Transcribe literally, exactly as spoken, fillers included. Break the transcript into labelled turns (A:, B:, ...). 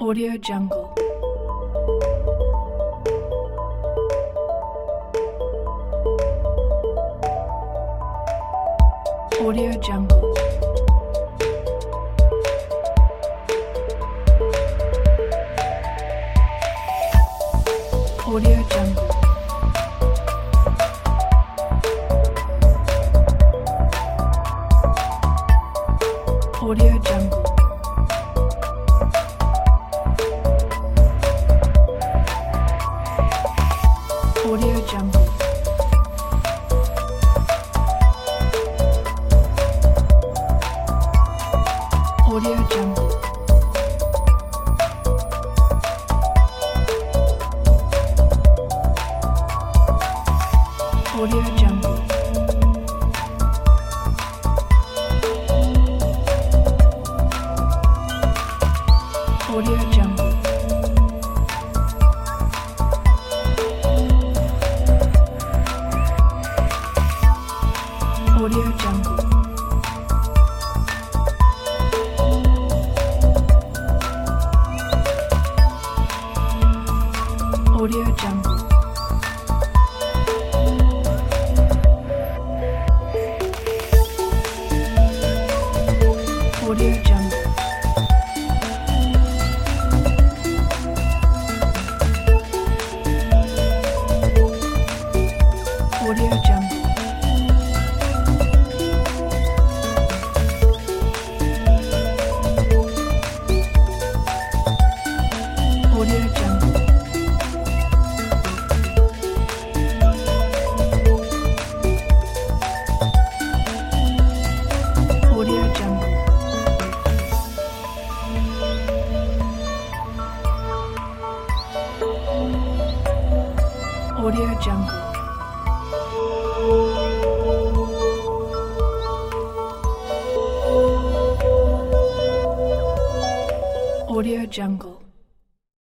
A: Audio Jungle. Audio Jungle. Audio Jungle. Audio Jungle. Audio Jungle. Audio Jungle. Audio Jungle. Audio Jungle. Audio Jungle. Audio Jungle. Audio Jungle. Audio Jungle. Audio Jungle. Audio Jungle. Audio Jungle. Audio Jungle.